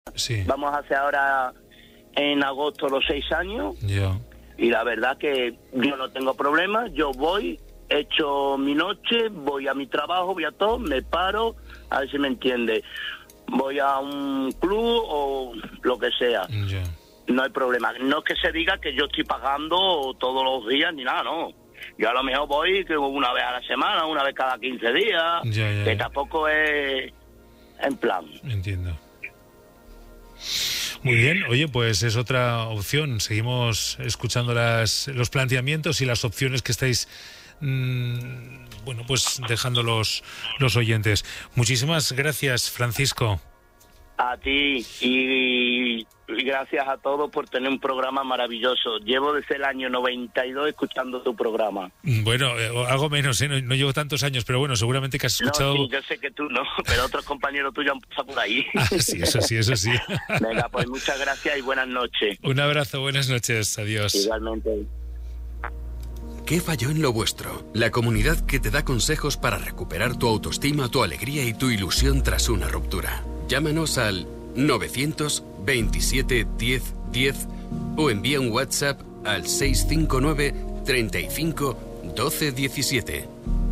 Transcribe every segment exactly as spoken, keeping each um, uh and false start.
Sí. Vamos a hacer ahora en agosto los seis años. Ya. Y la verdad que yo no tengo problemas, yo voy, echo mi noche, voy a mi trabajo, voy a todo, me paro, a ver si me entiende. Voy a un club o lo que sea. Ya. No hay problema. No es que se diga que yo estoy pagando todos los días ni nada, no. Yo a lo mejor voy que una vez a la semana, una vez cada quince días, Ya, ya, que ya. tampoco es en plan. Entiendo. Muy bien, oye, pues es otra opción. Seguimos escuchando las, los planteamientos y las opciones que estáis, mmm, bueno, pues dejando los, los oyentes. Muchísimas gracias, Francisco. A ti y, y gracias a todos por tener un programa maravilloso. Llevo desde el año noventa y dos escuchando tu programa. Bueno, eh, algo menos, ¿eh? no, no llevo tantos años, pero bueno, seguramente que has escuchado... No, sí, yo sé que tú no, pero otros compañeros tuyos han pasado por ahí. Ah, sí, eso sí, eso sí. Venga, pues muchas gracias y buenas noches. Un abrazo, buenas noches, adiós. Igualmente. ¿Qué falló en lo vuestro? La comunidad que te da consejos para recuperar tu autoestima, tu alegría y tu ilusión tras una ruptura. Llámanos al novecientos veintisiete diez diez o envía un WhatsApp al seiscientos cincuenta y nueve treinta y cinco doce diecisiete.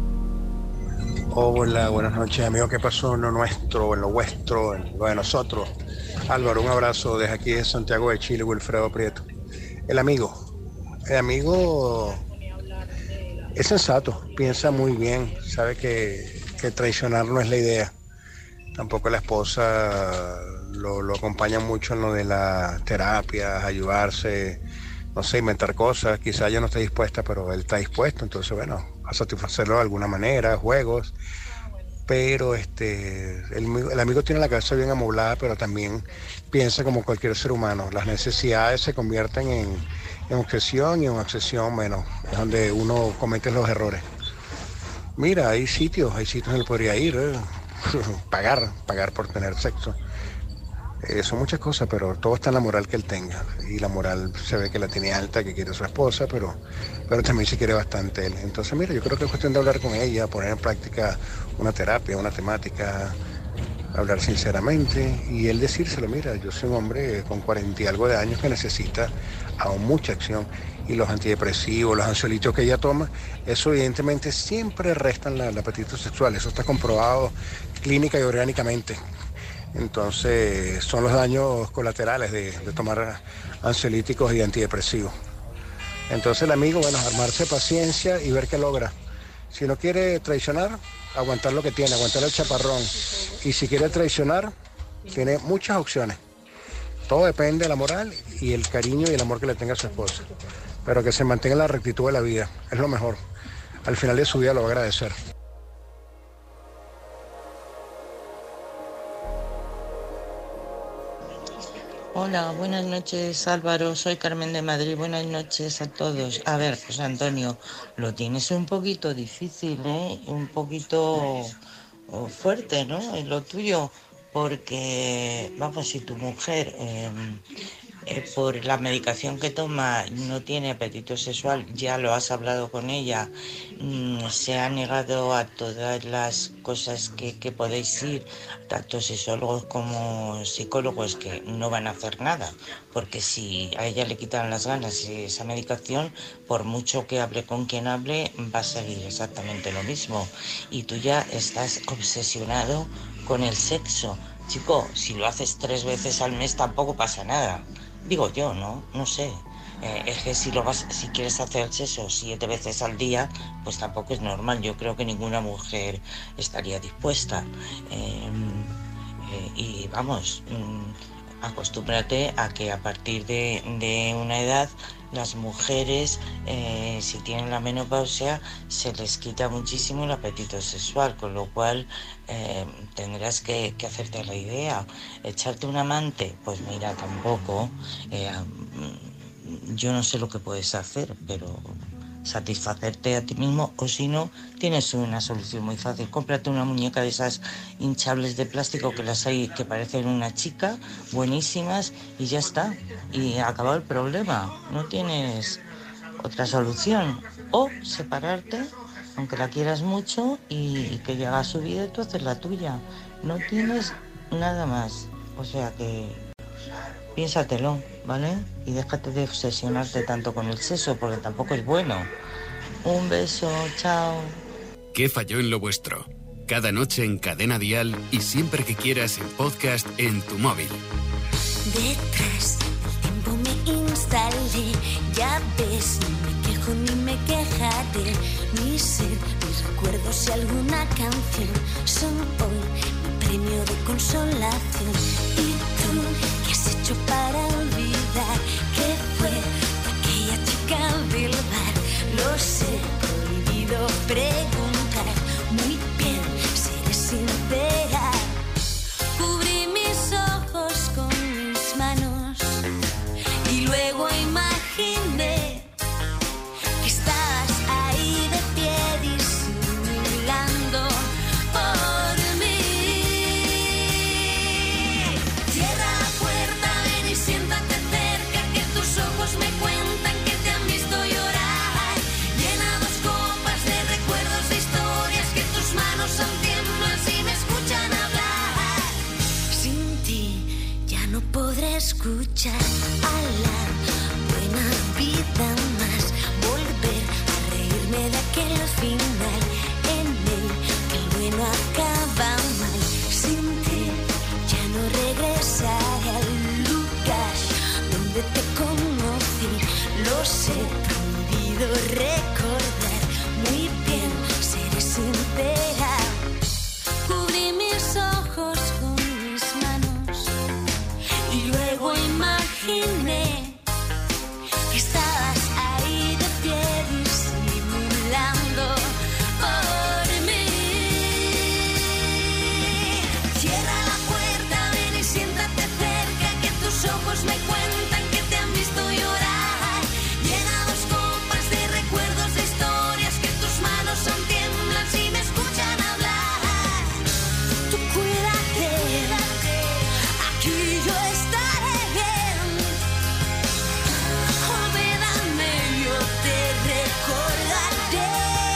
Hola, buenas noches, amigo. ¿Qué pasó en lo nuestro, en lo vuestro, en lo de nosotros? Álvaro, un abrazo desde aquí de Santiago de Chile, Wilfredo Prieto. El amigo, el amigo es sensato, piensa muy bien, sabe que, que traicionar no es la idea. Tampoco la esposa lo, lo acompaña mucho en lo de las terapias, ayudarse, no sé, inventar cosas. Quizá ella no esté dispuesta, pero él está dispuesto, entonces bueno, a satisfacerlo de alguna manera, juegos. Pero este, el, el amigo tiene la cabeza bien amoblada, pero también piensa como cualquier ser humano. Las necesidades se convierten en, en obsesión y en obsesión, bueno, es donde uno comete los errores. Mira, hay sitios, hay sitios donde él podría ir, ¿eh? pagar, pagar por tener sexo. Eh, son muchas cosas, pero todo está en la moral que él tenga. Y la moral se ve que la tiene alta, que quiere su esposa, pero, pero también se quiere bastante él. Entonces, mira, yo creo que es cuestión de hablar con ella, poner en práctica una terapia, una temática, hablar sinceramente y él decírselo, mira, yo soy un hombre con cuarenta y algo de años que necesita aún mucha acción. Y los antidepresivos, los ansiolíticos que ella toma, eso evidentemente siempre restan la, el apetito sexual. Eso está comprobado clínica y orgánicamente. Entonces, son los daños colaterales de, de tomar ansiolíticos y antidepresivos. Entonces, el amigo, bueno, armarse paciencia y ver qué logra. Si no quiere traicionar, aguantar lo que tiene, aguantar el chaparrón. Y si quiere traicionar, tiene muchas opciones. Todo depende de la moral y el cariño y el amor que le tenga a su esposa. Pero que se mantenga la rectitud de la vida, es lo mejor. Al final de su vida lo va a agradecer. Hola, buenas noches Álvaro, soy Carmen de Madrid, buenas noches a todos. A ver, José Antonio, lo tienes un poquito difícil, ¿eh? Un poquito fuerte, ¿no? En lo tuyo, porque, vamos, si tu mujer... Eh, Eh, por la medicación que toma no tiene apetito sexual, ya lo has hablado con ella, mm, se ha negado a todas las cosas que, que podéis ir, tanto sexólogos como psicólogos, que no van a hacer nada, porque si a ella le quitan las ganas esa medicación, por mucho que hable con quien hable, va a seguir exactamente lo mismo. Y tú ya estás obsesionado con el sexo. Chico, si lo haces tres veces al mes tampoco pasa nada. Digo yo, ¿no? No sé. Eh, es que si lo vas, si quieres hacer sexo siete veces al día, pues tampoco es normal. Yo creo que ninguna mujer estaría dispuesta. Eh, eh, y vamos, mm, acostúmbrate a que a partir de, de una edad las mujeres, eh, si tienen la menopausia, se les quita muchísimo el apetito sexual, con lo cual eh, tendrás que, que hacerte la idea. Echarte un amante, pues mira, tampoco. Eh, yo no sé lo que puedes hacer, pero satisfacerte a ti mismo, o si no, tienes una solución muy fácil. Cómprate una muñeca de esas hinchables de plástico que las hay, que parecen una chica, buenísimas, y ya está. Y acabado el problema. No tienes otra solución. O separarte, aunque la quieras mucho, y, y que ella haga su vida y tú haces la tuya. No tienes nada más. O sea que piénsatelo, ¿vale? Y déjate de obsesionarte tanto con el sexo, porque tampoco es bueno. Un beso, chao. ¿Qué falló en lo vuestro? Cada noche en Cadena Dial y siempre que quieras en podcast en tu móvil. Detrás del tiempo me instalé, ya ves, ni me quejo ni me quejaré. Mi ser, mis recuerdos y alguna canción son hoy mi premio de consolación. ¿Y tú qué has hecho para olvidar qué fue aquella chica del bar? Lo sé, prohibido preguntar. Muy bien, seré sincera. Cubrí mis ojos con mis manos y luego imaginé que estabas ahí de pie disimulando por mí. Cierra la puerta, ven y siéntate cerca, que tus ojos me cuentan que te han visto llorar. Llena dos copas de recuerdos, de historias, que tus manos son tiemblan si me escuchan hablar. Sin ti ya no podré escuchar a la buena vida más, volver a reírme de aquel final en el que el bueno acaba mal. Sin ti ya no regresaré al lugar donde te conocí. Lo sé, prohibido recordar. Muy bien, seré sincera. Cubrí mis ojos con mis manos y luego imaginé que estabas ahí de pie disimulando por mí. Cierra la puerta, ven y siéntate cerca, que tus ojos me cuentan que te han visto llorar. Llena dos copas de recuerdos, de historias, que tus manos son tiemblan si me escuchan hablar. Tú cuídate, aquí yo estaré bien. Olvídame, yo te recordaré.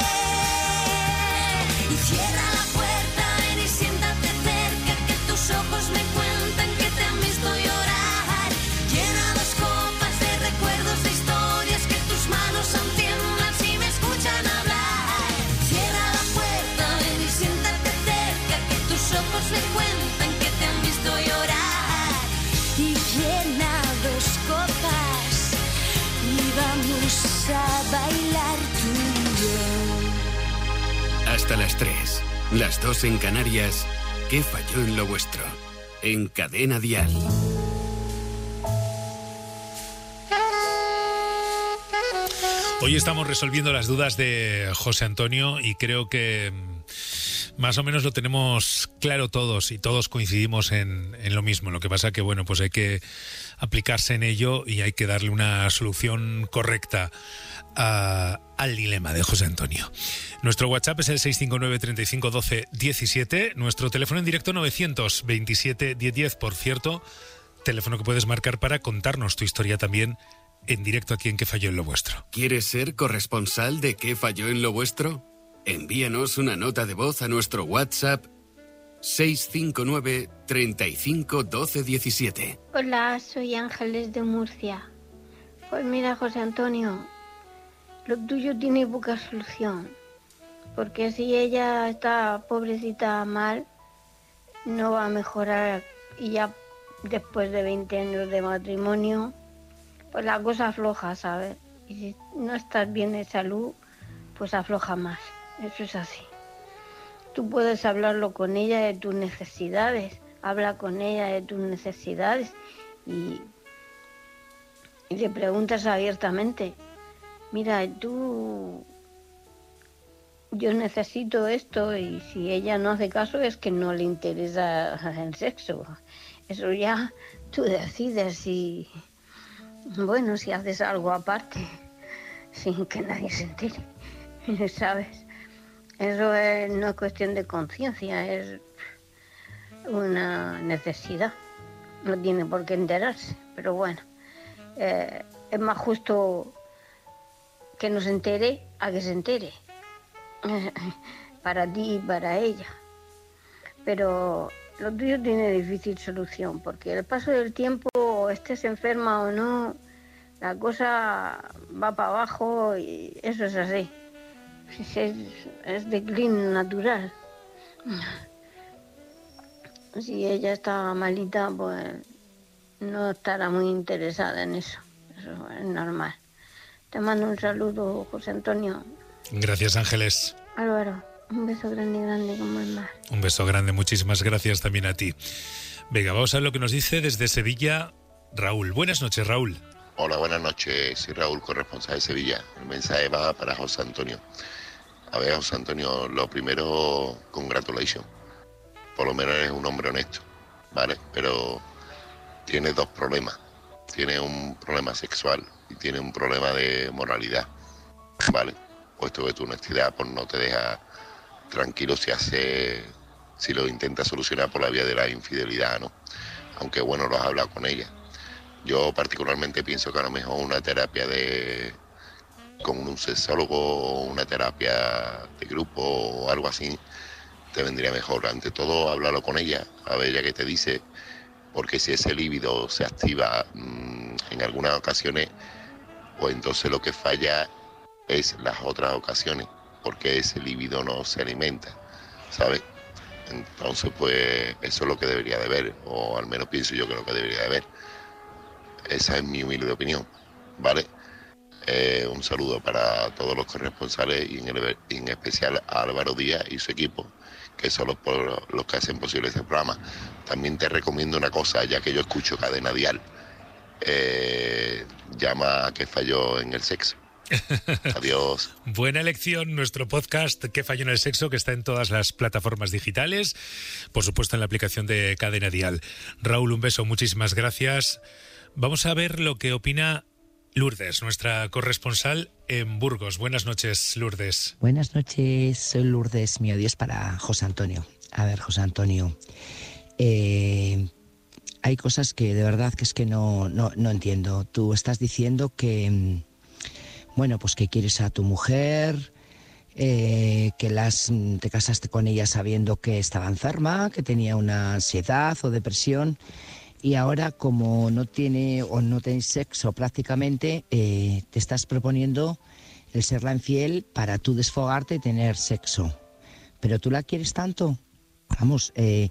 Y cierra la puerta, ven y siéntate cerca, que tus ojos me cuentan que te han visto llorar. Llena dos copas de recuerdos, de historias, que tus manos son tiemblan si me escuchan hablar. Cierra la puerta, ven y siéntate cerca, que tus ojos me cuentan que te han visto llorar. Y llena dos copas y vamos a bailar tú y yo. Hasta las tres, las dos en Canarias. ¿Qué falló en lo vuestro? En Cadena Dial. Hoy estamos resolviendo las dudas de José Antonio y creo que mm, más o menos lo tenemos claro todos y todos coincidimos en, en lo mismo. Lo que pasa que, bueno, pues hay que aplicarse en ello y hay que darle una solución correcta a, al dilema de José Antonio. Nuestro WhatsApp es el seis cinco nueve, treinta y cinco, doce, diecisiete. Nuestro teléfono en directo novecientos veintisiete, diez diez, por cierto, teléfono que puedes marcar para contarnos tu historia también en directo aquí en ¿Qué falló en lo vuestro? ¿Quieres ser corresponsal de ¿Qué falló en lo vuestro? Envíanos una nota de voz a nuestro WhatsApp seis cinco nueve, treinta y cinco, doce, diecisiete. Hola, soy Ángeles de Murcia. Pues mira, José Antonio, lo tuyo tiene poca solución, porque si ella está pobrecita mal, no va a mejorar, y ya después de veinte años de matrimonio, pues la cosa afloja, ¿sabes? Y si no estás bien de salud, pues afloja más. Eso es así. Tú puedes hablarlo con ella de tus necesidades, habla con ella de tus necesidades y, y le preguntas abiertamente, mira, tú, yo necesito esto, y si ella no hace caso es que no le interesa el sexo. Eso ya tú decides si... Bueno, si haces algo aparte, sin que nadie se entere, ¿sabes? Eso es, no es cuestión de conciencia, es una necesidad. No tiene por qué enterarse, pero bueno, eh, es más justo que no se entere a que se entere, para ti y para ella. Pero lo tuyo tiene difícil solución, porque el paso del tiempo, estés enferma o no, la cosa va para abajo y eso es así. Es, es, es declin natural. Si ella está malita, pues no estará muy interesada en eso. Eso es normal. Te mando un saludo, José Antonio. Gracias, Ángeles. Álvaro, un beso grande, grande como el mar. Un beso grande, muchísimas gracias también a ti. Venga, vamos a ver lo que nos dice desde Sevilla Raúl. Buenas noches, Raúl. Hola, buenas noches. Soy Raúl, corresponsal de Sevilla. El mensaje va para José Antonio. A ver, José Antonio, lo primero, congratulations. Por lo menos eres un hombre honesto, ¿vale? Pero tienes dos problemas. Tiene un problema sexual y tiene un problema de moralidad, ¿vale? Puesto que tu honestidad pues, no te deja tranquilo si hace, si lo intentas solucionar por la vía de la infidelidad, ¿no? Aunque bueno, lo has hablado con ella. Yo particularmente pienso que a lo mejor una terapia de con un sexólogo o una terapia de grupo o algo así te vendría mejor. Ante todo, háblalo con ella, a ver ella qué te dice. Porque si ese líbido se activa mmm, en algunas ocasiones, pues entonces lo que falla es las otras ocasiones, porque ese líbido no se alimenta, ¿sabes? Entonces, pues eso es lo que debería de ver, o al menos pienso yo que es lo que debería de ver. Esa es mi humilde opinión, ¿vale? Eh, un saludo para todos los corresponsales y en, el, en especial a Álvaro Díaz y su equipo, que son los, los que hacen posible este programa. También te recomiendo una cosa, ya que yo escucho Cadena Dial, eh, llama a ¿Qué falló en el sexo? Adiós. Buena elección, nuestro podcast ¿Qué falló en el sexo?, que está en todas las plataformas digitales, por supuesto en la aplicación de Cadena Dial. Raúl, un beso, muchísimas gracias. Vamos a ver lo que opina Lourdes, nuestra corresponsal en Burgos. Buenas noches, Lourdes. Buenas noches, soy Lourdes. Mi odio es para José Antonio. A ver, José Antonio, eh, hay cosas que de verdad que es que no, no, no entiendo. Tú estás diciendo que, bueno, pues que quieres a tu mujer, eh, que las, te casaste con ella sabiendo que estaba enferma, que tenía una ansiedad o depresión. Y ahora, como no tiene o no tenéis sexo prácticamente, eh, te estás proponiendo el serla infiel para tú desfogarte y tener sexo. Pero tú la quieres tanto. Vamos, eh,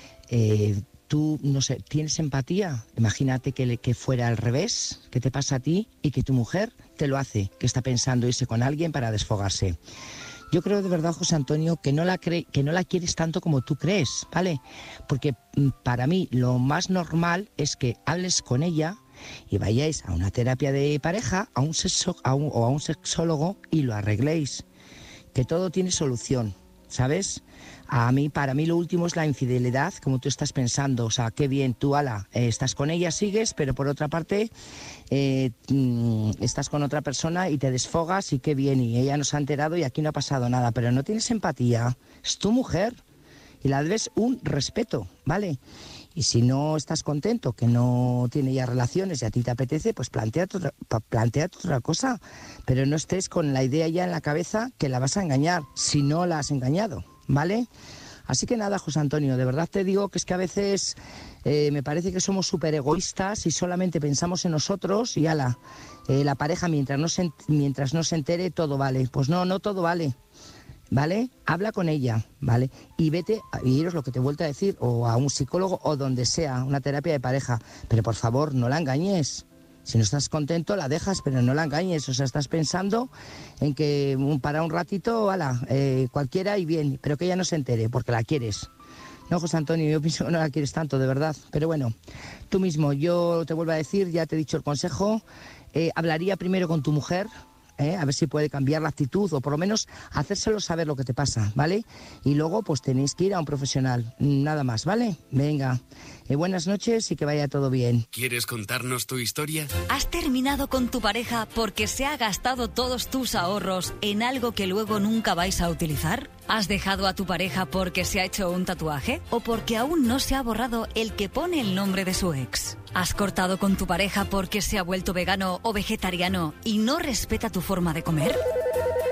eh, tú, no sé, ¿tienes empatía? Imagínate que, que fuera al revés, que te pasa a ti y que tu mujer te lo hace, que está pensando irse con alguien para desfogarse. Yo creo de verdad, José Antonio, que no la cre- que no la quieres tanto como tú crees, ¿vale? Porque para mí lo más normal es que hables con ella y vayáis a una terapia de pareja, a un sexo, a un, o a un sexólogo y lo arregléis. Que todo tiene solución, ¿sabes? A mí, para mí lo último es la infidelidad, como tú estás pensando. O sea, qué bien, tú, ala, eh, estás con ella, sigues, pero por otra parte eh, mm, estás con otra persona y te desfogas y qué bien, y ella no se ha enterado y aquí no ha pasado nada. Pero no tienes empatía, es tu mujer y la debes un respeto, ¿vale? Y si no estás contento, que no tiene ya relaciones y a ti te apetece, pues plantéate otra, plantéate otra cosa. Pero no estés con la idea ya en la cabeza que la vas a engañar, si no la has engañado, ¿vale? Así que nada, José Antonio, de verdad te digo que es que a veces eh, me parece que somos súper egoístas y solamente pensamos en nosotros y ala, eh, la pareja mientras no, se, mientras no se entere todo vale. Pues no, no todo vale. ¿Vale? Habla con ella, ¿vale? Y vete, y iros lo que te he vuelto a decir, o a un psicólogo o donde sea, una terapia de pareja. Pero por favor, no la engañes. Si no estás contento, la dejas, pero no la engañes. O sea, estás pensando en que para un ratito, ala, eh, cualquiera y bien, pero que ella no se entere, porque la quieres. No, José Antonio, yo pienso que no la quieres tanto, de verdad. Pero bueno, tú mismo, yo te vuelvo a decir, ya te he dicho el consejo, eh, hablaría primero con tu mujer, ¿Eh? a ver si puede cambiar la actitud o por lo menos hacérselo saber lo que te pasa, ¿vale? Y luego pues tenéis que ir a un profesional, nada más, ¿vale? Venga, eh, buenas noches y que vaya todo bien. ¿Quieres contarnos tu historia? ¿Has terminado con tu pareja porque se ha gastado todos tus ahorros en algo que luego nunca vais a utilizar? ¿Has dejado a tu pareja porque se ha hecho un tatuaje? ¿O porque aún no se ha borrado el que pone el nombre de su ex? ¿Has cortado con tu pareja porque se ha vuelto vegano o vegetariano y no respeta tu forma de comer?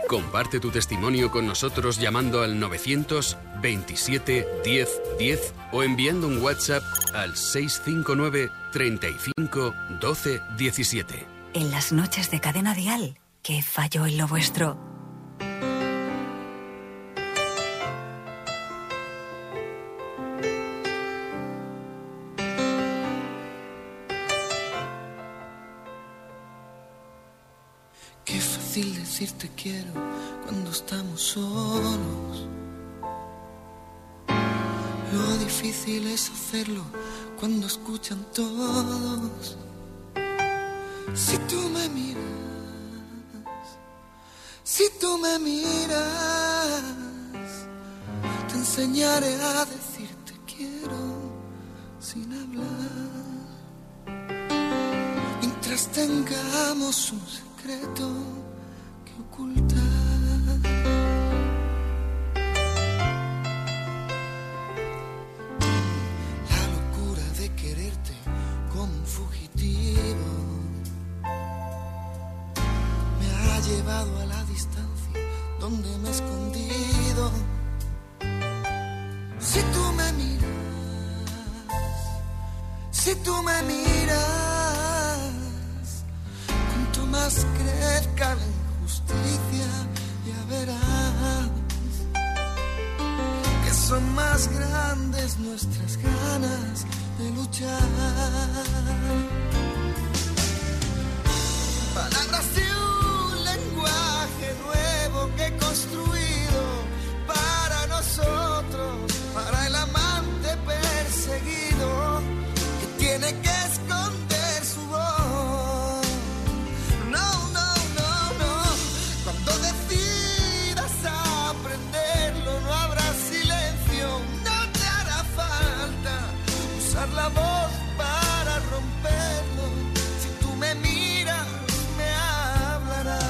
Comparte tu testimonio con nosotros llamando al novecientos veintisiete diez diez o enviando un WhatsApp al seis cinco nueve treinta y cinco doce diecisiete. En las noches de Cadena Dial, ¿qué falló en lo vuestro? Qué fácil decir te quiero cuando estamos solos. Lo difícil es hacerlo cuando escuchan todos. Si tú me miras, si tú me miras, te enseñaré a decir te quiero sin hablar. Mientras tengamos un secreto que ocultar. La locura de quererte como un fugitivo me ha llevado a la distancia donde me he escondido. Si tú me miras, si tú me miras, cuanto más crezca la injusticia, ya verás que son más grandes nuestras ganas de luchar. Palabras y un lenguaje nuevo que he construido para nosotros, para el amante perseguido que tiene que esconder su voz. No, no, no, no. Cuando decidas aprenderlo, no habrá silencio, no te hará falta usar la voz para romperlo. Si tú me miras, me hablarás.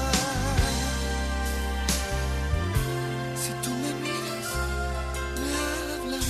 Si tú me miras, me hablarás.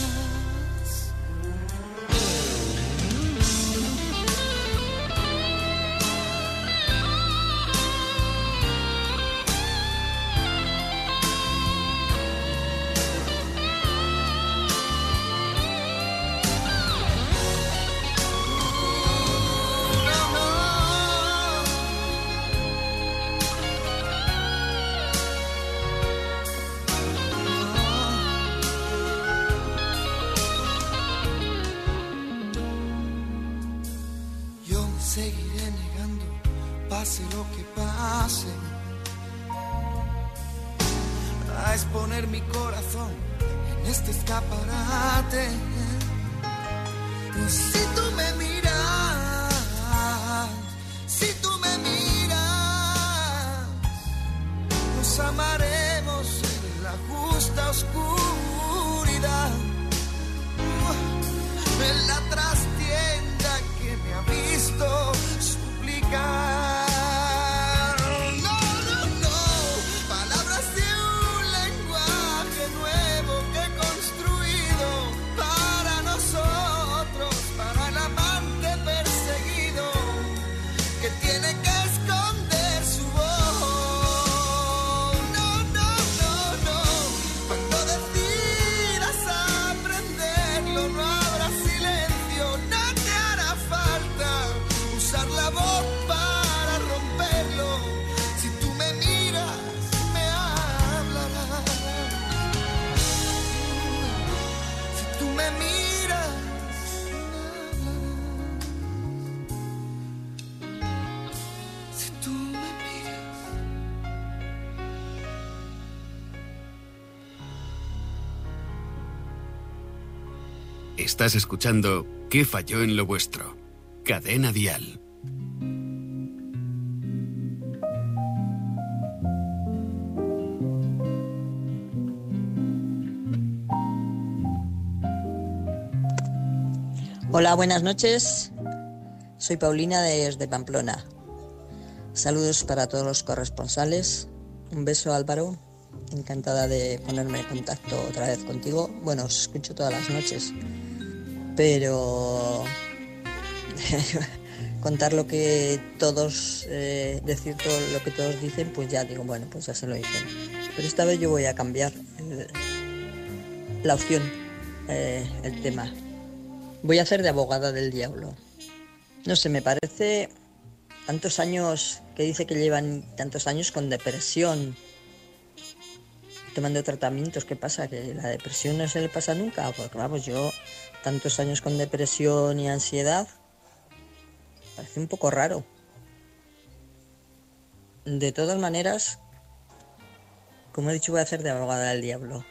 Yo me seguiré negando, pase lo que pase, a exponer mi corazón en este escaparate. Si tú me miras, si tú me miras, nos amaremos en la justa oscuridad, en la trastienda que me ha visto suplicar. No, no, no, palabras de un lenguaje nuevo que he construido para nosotros, para el amante perseguido que tiene que esconder su voz. No, no, no, no. Cuando decidas aprenderlo, no habrá silencio, no te hará falta usar la voz para romperlo. Si tú me miras, me hablarás. Si tú me miras, me hablarás. Si tú me miras. Estás escuchando ¿Qué falló en lo vuestro? Cadena Dial. Hola, buenas noches. Soy Paulina desde Pamplona. Saludos para todos los corresponsales. Un beso, Álvaro. Encantada de ponerme en contacto otra vez contigo. Bueno, os escucho todas las noches, pero contar lo que todos, eh, decir todo lo que todos dicen, pues ya digo, bueno, pues ya se lo dicen. Pero esta vez yo voy a cambiar el- la opción, eh, el tema. Voy a hacer de abogada del diablo. No sé, me parece tantos años, que dice que llevan tantos años con depresión, tomando tratamientos. ¿Qué pasa? ¿Que la depresión no se le pasa nunca? Porque vamos, yo tantos años con depresión y ansiedad, parece un poco raro. De todas maneras, como he dicho, voy a hacer de abogada del diablo.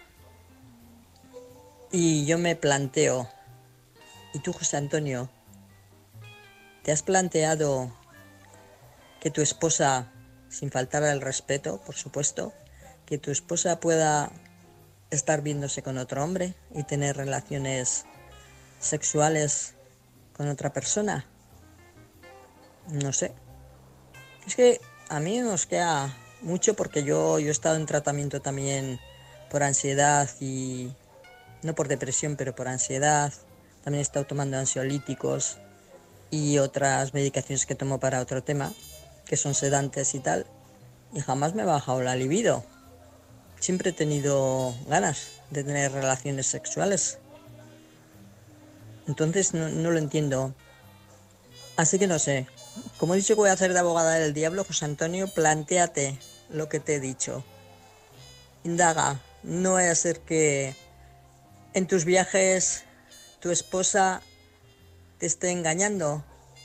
Y yo me planteo, ¿y tú, José Antonio, te has planteado que tu esposa, sin faltar al respeto, por supuesto, que tu esposa pueda estar viéndose con otro hombre y tener relaciones sexuales con otra persona? No sé. Es que a mí nos queda mucho porque yo, yo he estado en tratamiento también por ansiedad y... no por depresión, pero por ansiedad. También he estado tomando ansiolíticos y otras medicaciones que tomo para otro tema, que son sedantes y tal. Y jamás me ha bajado la libido. Siempre he tenido ganas de tener relaciones sexuales. Entonces no, no lo entiendo. Así que no sé. Como he dicho que voy a hacer de abogada del diablo, José Antonio, plantéate lo que te he dicho. Indaga. No vaya a ser que en tus viajes tu esposa te esté engañando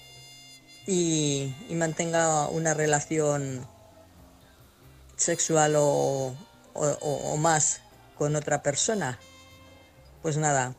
y, y mantenga una relación sexual o, o, o- o más con otra persona. Pues nada,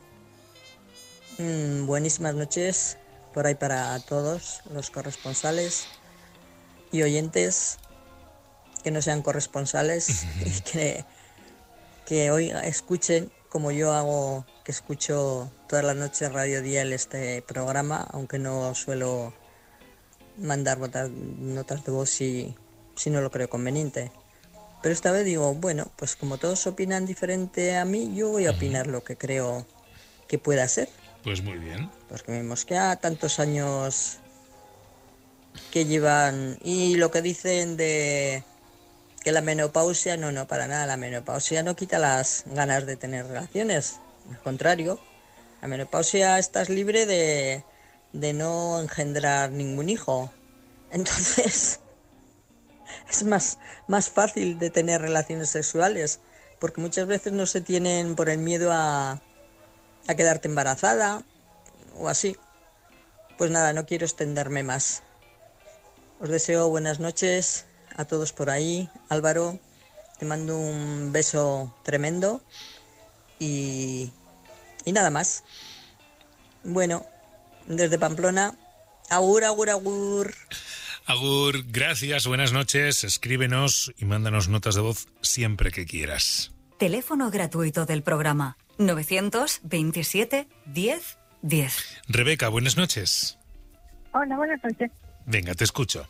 mm, buenísimas noches por ahí para todos los corresponsales y oyentes que no sean corresponsales y que, que hoy escuchen como yo hago, que escucho todas las noches Radio Dial este programa, aunque no suelo mandar notas, notas de voz si, si no lo creo conveniente. Pero esta vez digo, bueno, pues como todos opinan diferente a mí, yo voy a opinar lo que creo que pueda ser. Pues muy bien. Porque me mosquea tantos años que llevan... Y lo que dicen de que la menopausia, no, no, para nada. La menopausia no quita las ganas de tener relaciones. Al contrario, la menopausia estás libre de, de no engendrar ningún hijo. Entonces, es más, más fácil de tener relaciones sexuales. Porque muchas veces no se tienen por el miedo a, a quedarte embarazada o así. Pues nada, no quiero extenderme más. Os deseo buenas noches a todos por ahí. Álvaro, te mando un beso tremendo y, y nada más. Bueno, desde Pamplona, agur, agur, agur. Agur, gracias, buenas noches. Escríbenos y mándanos notas de voz siempre que quieras. Teléfono gratuito del programa novecientos veintisiete diez diez. Rebeca, buenas noches. Hola, buenas noches. Venga, te escucho.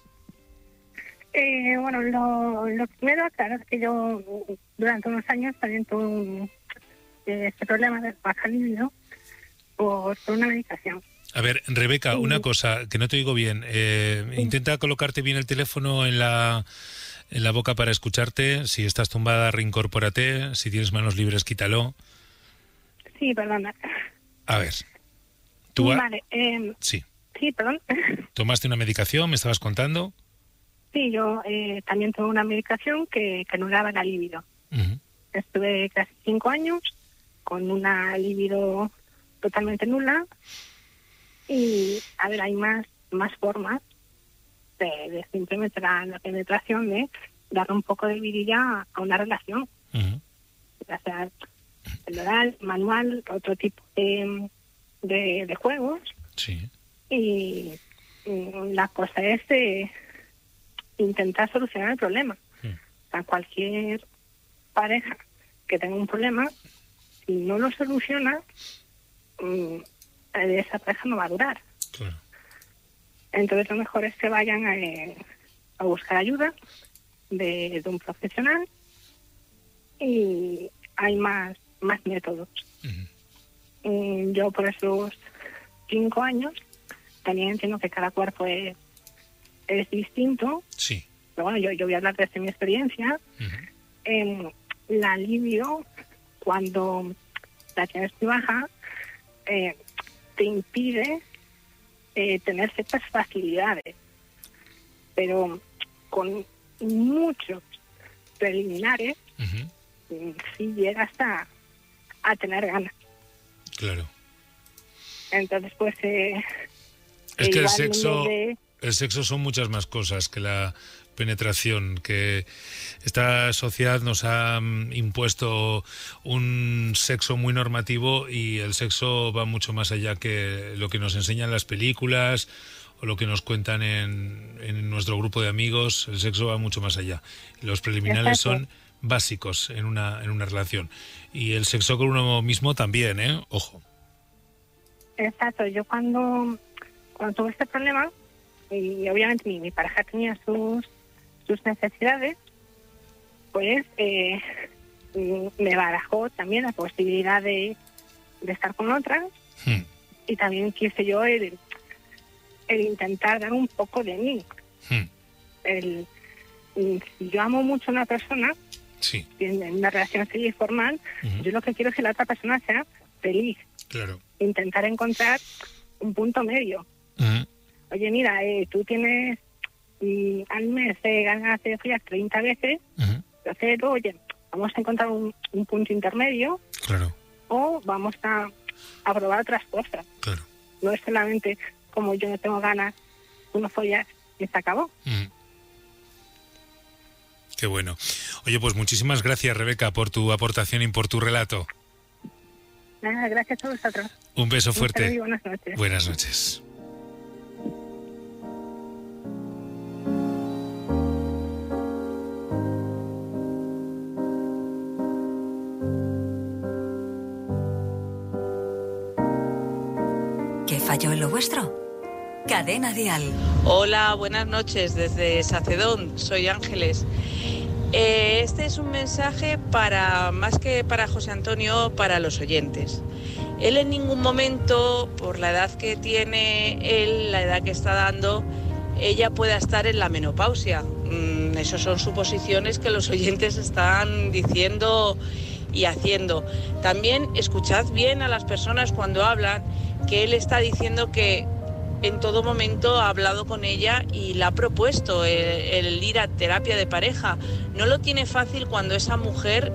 Eh, bueno, lo, lo primero, claro, es que yo durante unos años también tuve un, eh, este problema de baja libido por, por una medicación. A ver, Rebeca, una cosa, que no te oigo bien. Eh, intenta colocarte bien el teléfono en la, en la boca para escucharte. Si estás tumbada, reincorpórate. Si tienes manos libres, quítalo. Sí, perdona. A ver. ¿Tú ha- Vale, eh, Sí. sí, perdón. ¿Tomaste una medicación? ¿Me estabas contando? Sí, yo eh, también tuve una medicación que, que anulaba la libido. Ujú. Estuve casi cinco años con una libido totalmente nula. Y, a ver, hay más más formas de, de simplemente la, la penetración, de darle un poco de vidilla a una relación. Ujú. Ya sea el oral, manual, otro tipo de, de, de juegos. Sí. Y mm, la cosa es de intentar solucionar el problema. Sí. O sea, cualquier pareja que tenga un problema, si no lo soluciona, mm, esa pareja no va a durar. Claro. Entonces lo mejor es que vayan a, eh, a buscar ayuda de, de un profesional y hay más, más métodos. Mm, Yo por esos cinco años también entiendo que cada cuerpo es, es distinto. Sí. Pero bueno, yo, yo voy a hablar desde mi experiencia. Uh-huh. Eh, la libido, cuando la tienes muy baja, eh, te impide eh, tener ciertas facilidades. Pero con muchos preliminares, uh-huh. sí llegas a, a tener ganas. Claro. Entonces, pues... Eh, es que el sexo, de... el sexo son muchas más cosas que la penetración, que esta sociedad nos ha impuesto un sexo muy normativo y el sexo va mucho más allá que lo que nos enseñan las películas o lo que nos cuentan en, en nuestro grupo de amigos. El sexo va mucho más allá. Los preliminares Exacto. son básicos en una, en una relación. Y el sexo con uno mismo también, ¿eh? Ojo. Exacto. Yo cuando, cuando tuve este problema, y obviamente mi, mi pareja tenía sus, sus necesidades, pues eh, me barajó también la posibilidad de, de estar con otras. Hmm. Y también quise yo el... el intentar dar un poco de mí. Hmm. El, si yo amo mucho a una persona, sí. en, en una relación seria y formal, uh-huh. yo lo que quiero es que la otra persona sea feliz. Claro. Intentar encontrar un punto medio. Uh-huh. Oye, mira, eh, tú tienes mm, al mes de ganas de follar treinta veces, uh-huh. entonces, oye, vamos a encontrar un, un punto intermedio. Claro. O vamos a, a probar otras cosas. Claro. No es solamente... como yo no tengo ganas, uno follas y se acabó. Mm. Qué bueno. Oye, pues muchísimas gracias, Rebeca, por tu aportación y por tu relato. Nada, gracias a vosotros. Un beso fuerte. Un buenas noches. Buenas noches. ¿Qué falló en lo vuestro? Cadena Dial. Hola, buenas noches desde Sacedón, soy Ángeles. Eh, este es un mensaje para, más que para José Antonio, para los oyentes. Él en ningún momento, por la edad que tiene él, la edad que está dando, ella pueda estar en la menopausia. Mm, esas son suposiciones que los oyentes están diciendo y haciendo. También escuchad bien a las personas cuando hablan, que él está diciendo que en todo momento ha hablado con ella y le ha propuesto el, el ir a terapia de pareja. No lo tiene fácil cuando esa mujer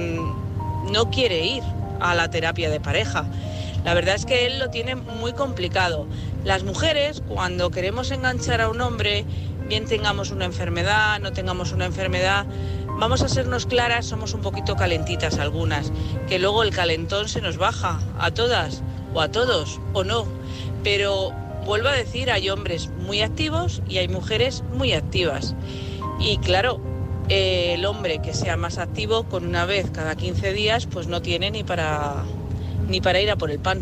mmm, no quiere ir a la terapia de pareja. La verdad es que él lo tiene muy complicado. Las mujeres, cuando queremos enganchar a un hombre, bien tengamos una enfermedad, no tengamos una enfermedad, vamos a sernos claras, somos un poquito calentitas algunas, que luego el calentón se nos baja a todas o a todos o no, pero vuelvo a decir, hay hombres muy activos y hay mujeres muy activas. Y claro, eh, el hombre que sea más activo con una vez cada quince días, pues no tiene ni para, ni para ir a por el pan.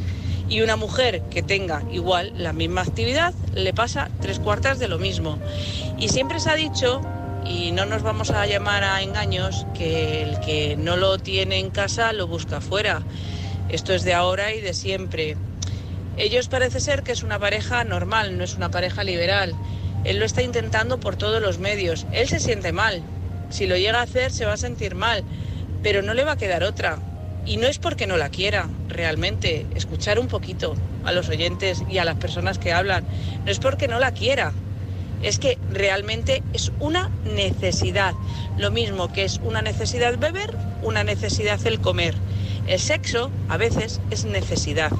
Y una mujer que tenga igual la misma actividad, le pasa tres cuartas de lo mismo. Y siempre se ha dicho, y no nos vamos a llamar a engaños, que el que no lo tiene en casa lo busca afuera. Esto es de ahora y de siempre. Ellos parece ser que es una pareja normal, no es una pareja liberal. Él lo está intentando por todos los medios. Él se siente mal. Si lo llega a hacer se va a sentir mal, pero no le va a quedar otra. Y no es porque no la quiera, realmente. Escuchar un poquito a los oyentes y a las personas que hablan. No es porque no la quiera. Es que realmente es una necesidad. Lo mismo que es una necesidad beber, una necesidad el comer. El sexo a veces es necesidad.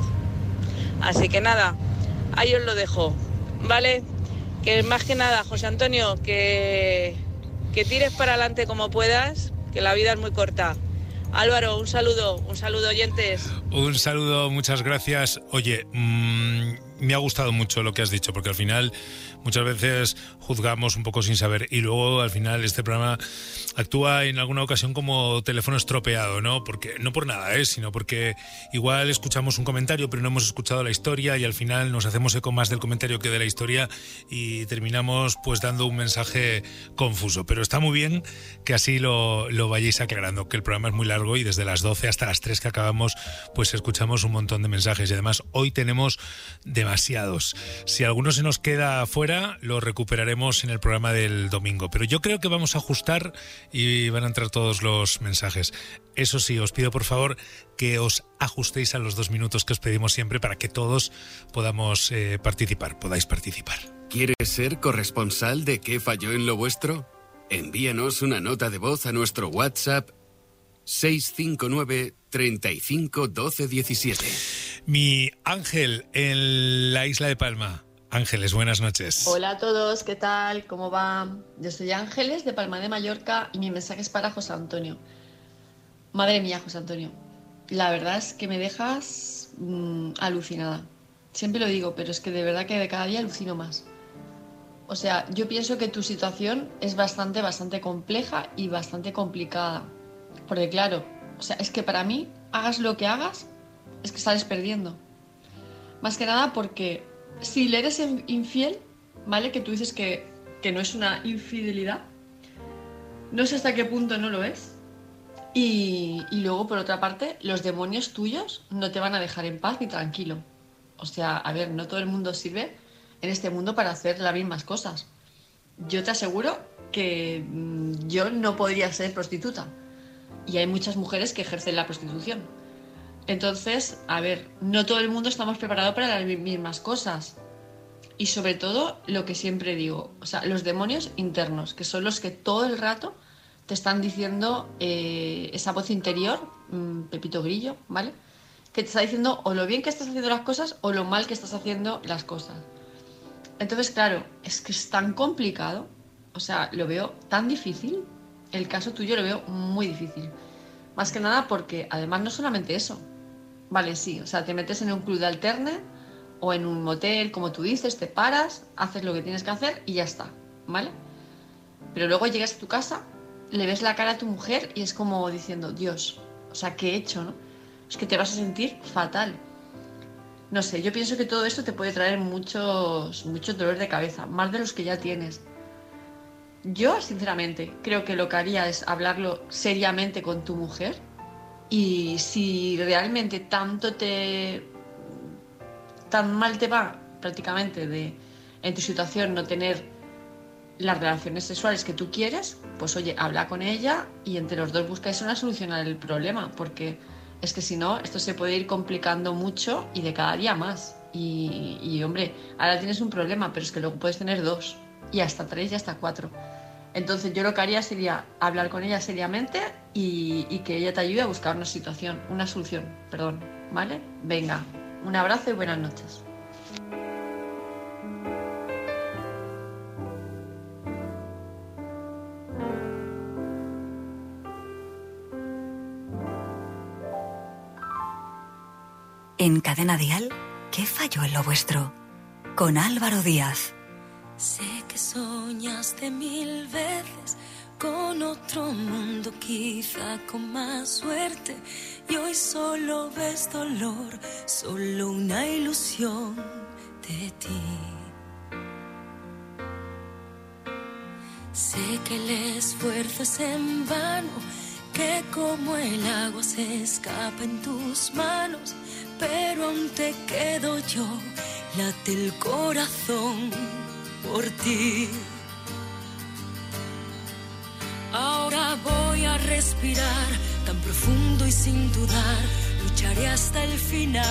Así que nada, ahí os lo dejo, ¿vale? Que más que nada, José Antonio, que, que tires para adelante como puedas, que la vida es muy corta. Álvaro, un saludo, un saludo oyentes. Un saludo, muchas gracias. Oye, mmm, me ha gustado mucho lo que has dicho, porque al final muchas veces juzgamos un poco sin saber y luego al final este programa actúa en alguna ocasión como teléfono estropeado, ¿no? Porque no por nada, ¿eh? Sino porque igual escuchamos un comentario pero no hemos escuchado la historia y al final nos hacemos eco más del comentario que de la historia y terminamos pues dando un mensaje confuso. Pero está muy bien que así lo, lo vayáis aclarando, que el programa es muy largo y desde las doce hasta las tres que acabamos pues escuchamos un montón de mensajes y además hoy tenemos demasiado demasiados. Si alguno se nos queda fuera, lo recuperaremos en el programa del domingo. Pero yo creo que vamos a ajustar y van a entrar todos los mensajes. Eso sí, os pido por favor que os ajustéis a los dos minutos que os pedimos siempre para que todos podamos eh, participar, podáis participar. ¿Quieres ser corresponsal de ¿Qué falló en lo vuestro? Envíanos una nota de voz a nuestro WhatsApp seis cinco nueve, treinta y cinco, doce, diecisiete. Mi Ángel en la isla de Palma. Ángeles, buenas noches. Hola a todos, ¿qué tal? ¿Cómo va? Yo soy Ángeles de Palma de Mallorca y mi mensaje es para José Antonio. Madre mía, José Antonio, la verdad es que me dejas mmm, alucinada. Siempre lo digo, pero es que de verdad que de cada día alucino más. O sea, yo pienso que tu situación es bastante, bastante compleja y bastante complicada. Porque claro, o sea, es que para mí, hagas lo que hagas, es que sales perdiendo. Más que nada porque si le eres infiel, ¿vale? Que tú dices que, que no es una infidelidad. No sé hasta qué punto no lo es. Y, y luego, por otra parte, los demonios tuyos no te van a dejar en paz ni tranquilo. O sea, a ver, no todo el mundo sirve en este mundo para hacer las mismas cosas. Yo te aseguro que mmm, yo no podría ser prostituta. Y hay muchas mujeres que ejercen la prostitución. Entonces, a ver, no todo el mundo estamos preparados para las mismas cosas. Y sobre todo, lo que siempre digo, o sea, los demonios internos, que son los que todo el rato te están diciendo eh, esa voz interior, mmm, Pepito Grillo, ¿vale? Que te está diciendo o lo bien que estás haciendo las cosas o lo mal que estás haciendo las cosas. Entonces, claro, es que es tan complicado, o sea, lo veo tan difícil. El caso tuyo lo veo muy difícil. Más que nada porque, además, no solamente eso. Vale, sí, o sea, te metes en un club de alterne o en un motel, como tú dices, te paras, haces lo que tienes que hacer y ya está, ¿vale? Pero luego llegas a tu casa, le ves la cara a tu mujer y es como diciendo, Dios, o sea, ¿qué he hecho, no? Es que te vas a sentir fatal. No sé, yo pienso que todo esto te puede traer muchos, muchos dolores de cabeza, más de los que ya tienes. Yo, sinceramente, creo que lo que haría es hablarlo seriamente con tu mujer y si realmente tanto te... tan mal te va prácticamente de en tu situación no tener las relaciones sexuales que tú quieres, pues oye, habla con ella y entre los dos buscáis una solución al problema, porque es que si no, esto se puede ir complicando mucho y de cada día más. Y, y hombre, ahora tienes un problema, pero es que luego puedes tener dos y hasta tres y hasta cuatro. Entonces yo lo que haría sería hablar con ella seriamente y, y que ella te ayude a buscar una situación, una solución, perdón, ¿vale? Venga, un abrazo y buenas noches. En Cadena Dial, ¿qué falló en lo vuestro? Con Álvaro Díaz. Sé que soñaste mil veces con otro mundo, quizá con más suerte, y hoy solo ves dolor, solo una ilusión de ti. Sé que el esfuerzo es en vano, que como el agua se escapa en tus manos, pero aún te quedo yo, late el corazón por ti. Ahora voy a respirar tan profundo y sin dudar, lucharé hasta el final.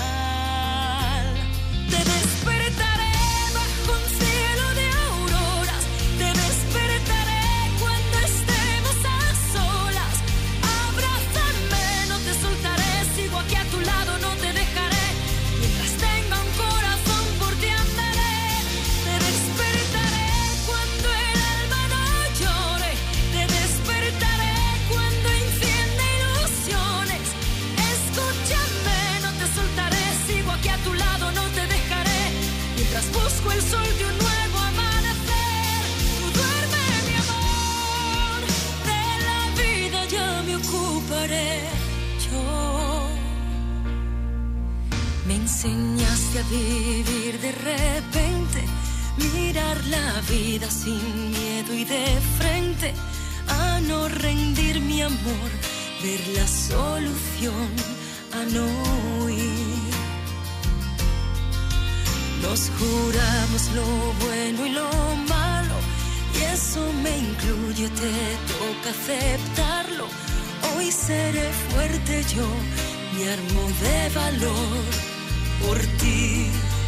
Te despertaré bajo un cielo de auroras, te despertaré cuando estemos a solas. Abrázame, no te soltaré, sigo aquí a tu lado, no te dejaré. Mientras tenga un corazón por ti andaré. Te despertaré cuando el alma no llore, te despertaré cuando encienda ilusiones. Escúchame, no te soltaré, sigo aquí a tu lado, no te dejaré. Mientras busco el sol de un nuevo amanecer, tú duerme, mi amor, de la vida ya me ocuparé yo. Me enseñaste a vivir de repente, mirar la vida sin miedo y de frente, a no rendir mi amor, ver la solución, a no huir. Nos juramos lo bueno y lo malo, y eso me incluye, te toca aceptarlo. Hoy seré fuerte yo, me armo de valor por ti.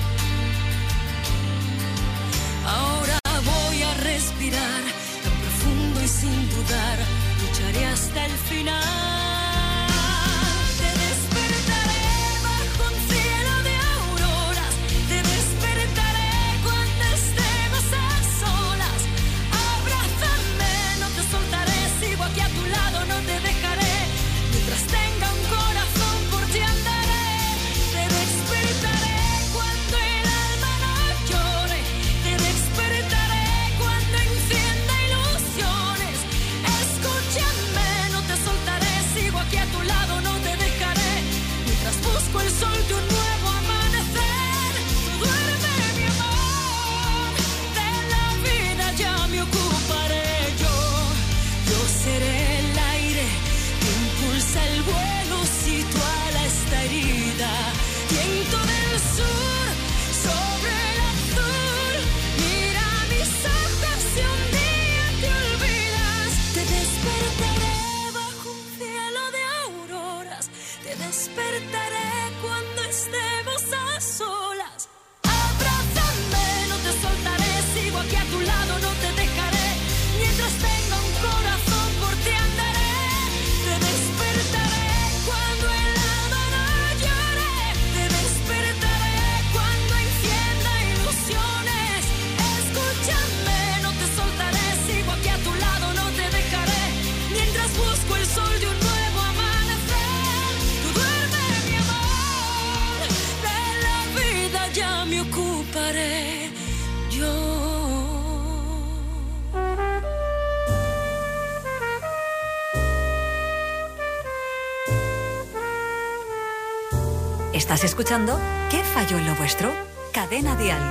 Ahora voy a respirar tan profundo y sin dudar, lucharé hasta el final. Te despertaré bajo un cielo de auroras, te despertaré cuando estemos a solas. Abrázame, no te soltaré, sigo aquí a tu lado, no te dejaré. Mientras tenga un corazón por ti andaré. Te despertaré cuando el alma no llore, te despertaré cuando encienda ilusiones. Escúchame, no te soltaré, sigo aquí a tu lado, no te dejaré. Mientras busco el sol de un nuevo amanecer. Tú duerme, mi amor, de la vida ya me ocuparé yo. Yo seré el aire que impulsa el vuelo, situala esta herida. Viento del sur sobre el azul, mira mis ojos si un día te olvidas. Te despertaré bajo un cielo de auroras, te despertaré cuando estemos a solas. Abrázame, no te soltaré, sigo aquí a tu lado, no te dejaré. Mientras tenga un corazón por ti andaré. Te despertaré cuando el alma no llore, te despertaré cuando encienda ilusiones. Escúchame, no te soltaré, sigo aquí a tu lado, no te dejaré. Mientras busco el sol de un nuevo amanecer. Tú duerme, mi amor, de la vida ya me ocuparé yo. ¿Estás escuchando ¿Qué falló en lo vuestro? Cadena Dial.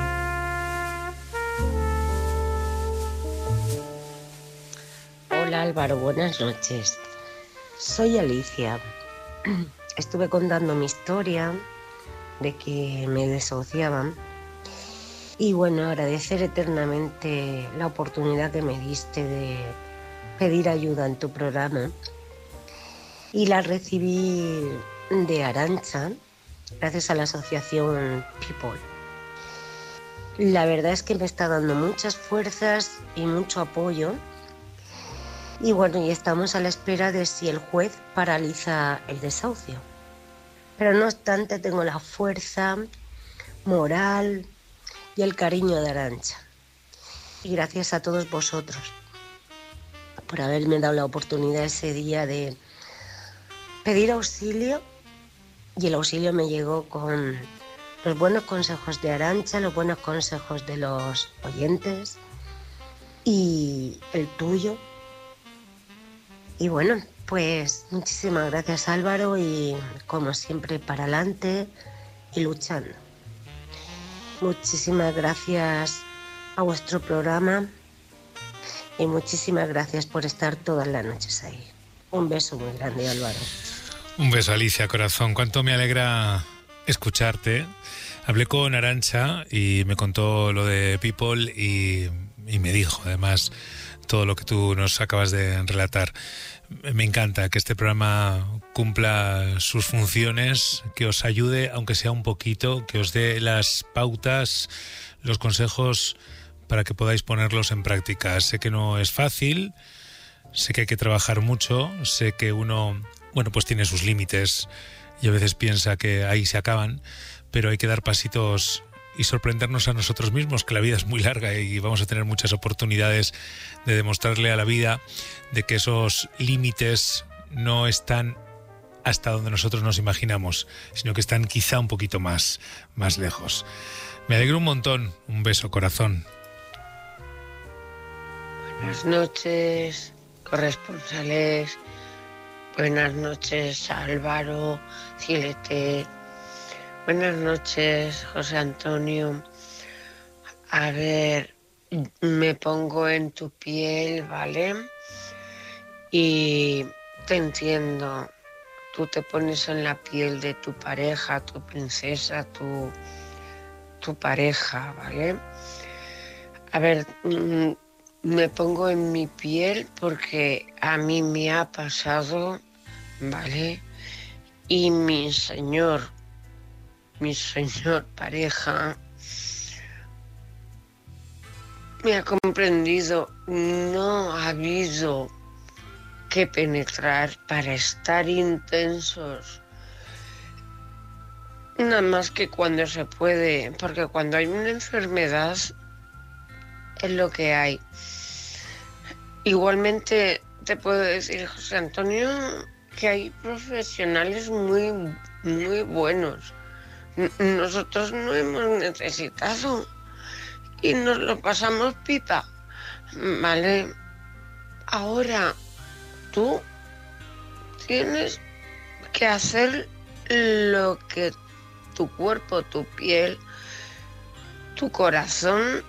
Hola Álvaro, buenas noches. Soy Alicia. Estuve contando mi historia de que me desahuciaban y bueno, agradecer eternamente la oportunidad que me diste de pedir ayuda en tu programa, y la recibí de Arantxa gracias a la asociación People. La verdad es que me está dando muchas fuerzas y mucho apoyo. Y bueno, y estamos a la espera de si el juez paraliza el desahucio. Pero no obstante, tengo la fuerza moral y el cariño de Arantxa. Y gracias a todos vosotros por haberme dado la oportunidad ese día de pedir auxilio. Y el auxilio me llegó con los buenos consejos de Arantxa, los buenos consejos de los oyentes y el tuyo. Y bueno, pues muchísimas gracias Álvaro, y como siempre para adelante y luchando. Muchísimas gracias a vuestro programa y muchísimas gracias por estar todas las noches ahí. Un beso muy grande, Álvaro. Un beso, Alicia, corazón. Cuánto me alegra escucharte. Hablé con Arantxa y me contó lo de People y, y me dijo, además, todo lo que tú nos acabas de relatar. Me encanta que este programa cumpla sus funciones, que os ayude, aunque sea un poquito, que os dé las pautas, los consejos para que podáis ponerlos en práctica. Sé que no es fácil, sé que hay que trabajar mucho, sé que uno... bueno, pues tiene sus límites y a veces piensa que ahí se acaban, pero hay que dar pasitos y sorprendernos a nosotros mismos, que la vida es muy larga y vamos a tener muchas oportunidades de demostrarle a la vida de que esos límites no están hasta donde nosotros nos imaginamos, sino que están quizá un poquito más, más lejos. Me alegro un montón. Un beso, corazón. Buenas noches, corresponsales. Buenas noches, Álvaro, Cilete. Buenas noches, José Antonio. A ver, me pongo en tu piel, ¿vale? Y te entiendo. Tú te pones en la piel de tu pareja, tu princesa, tu, tu pareja, ¿vale? A ver, mmm, me pongo en mi piel porque a mí me ha pasado, ¿vale? Y mi señor, mi señor pareja, me ha comprendido. No ha habido que penetrar para estar intensos. Nada más que cuando se puede, porque cuando hay una enfermedad es lo que hay. Igualmente te puedo decir, José Antonio, que hay profesionales muy, muy buenos. N- nosotros no hemos necesitado y nos lo pasamos pipa, ¿vale? Ahora tú tienes que hacer lo que tu cuerpo, tu piel, tu corazón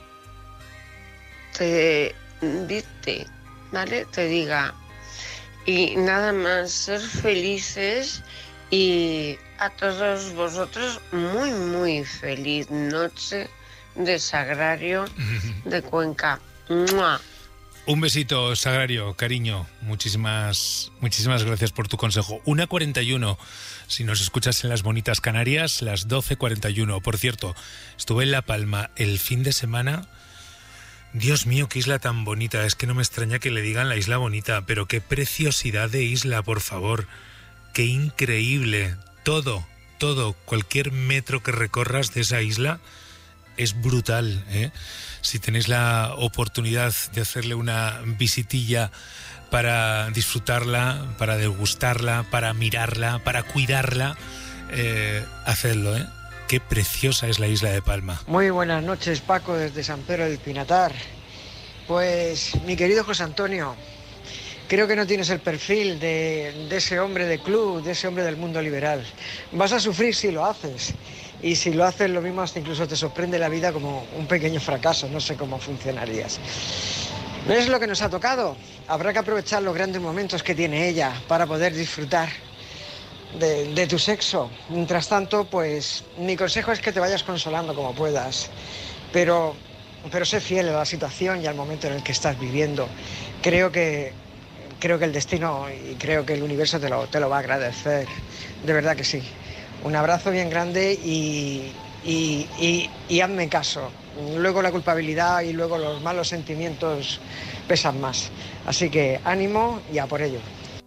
te dicte, ¿vale? Te diga. Y nada más ser felices y a todos vosotros muy, muy feliz noche de Sagrario de Cuenca. ¡Mua! Un besito, Sagrario, cariño. Muchísimas, muchísimas gracias por tu consejo. una cuarenta y uno, si nos escuchas en las bonitas Canarias, las doce cuarenta y uno. Por cierto, estuve en La Palma el fin de semana. Dios mío, qué isla tan bonita. Es que no me extraña que le digan la isla bonita, pero qué preciosidad de isla, por favor. Qué increíble. Todo, todo, cualquier metro que recorras de esa isla es brutal, ¿eh? Si tenéis la oportunidad de hacerle una visitilla para disfrutarla, para degustarla, para mirarla, para cuidarla, eh, hacedlo, ¿eh? Qué preciosa es la isla de Palma. Muy buenas noches, Paco, desde San Pedro del Pinatar. Pues, mi querido José Antonio, creo que no tienes el perfil de, de ese hombre de club, de ese hombre del mundo liberal. Vas a sufrir si lo haces. Y si lo haces, lo mismo hasta incluso te sorprende la vida como un pequeño fracaso. No sé cómo funcionarías. ¿No es lo que nos ha tocado? Habrá que aprovechar los grandes momentos que tiene ella para poder disfrutar de, de tu sexo. Mientras tanto, pues mi consejo es que te vayas consolando como puedas. Pero, pero sé fiel a la situación y al momento en el que estás viviendo. Creo que, creo que el destino y creo que el universo te lo, te lo va a agradecer. De verdad que sí. Un abrazo bien grande y, y, y, y hazme caso. Luego la culpabilidad y luego los malos sentimientos pesan más. Así que ánimo y a por ello.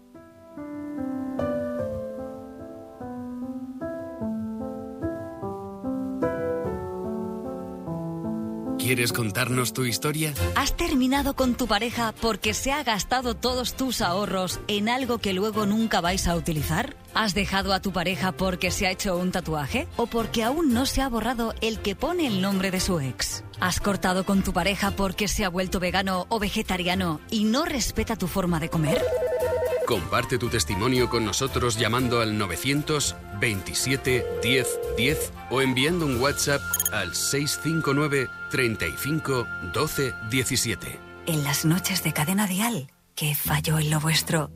¿Quieres contarnos tu historia? ¿Has terminado con tu pareja porque se ha gastado todos tus ahorros en algo que luego nunca vais a utilizar? ¿Has dejado a tu pareja porque se ha hecho un tatuaje? ¿O porque aún no se ha borrado el que pone el nombre de su ex? ¿Has cortado con tu pareja porque se ha vuelto vegano o vegetariano y no respeta tu forma de comer? Comparte tu testimonio con nosotros llamando al novecientos veintisiete diez diez o enviando un WhatsApp al seiscientos cincuenta y nueve treinta y cinco doce diecisiete. En las noches de Cadena Dial, ¿qué falló en lo vuestro?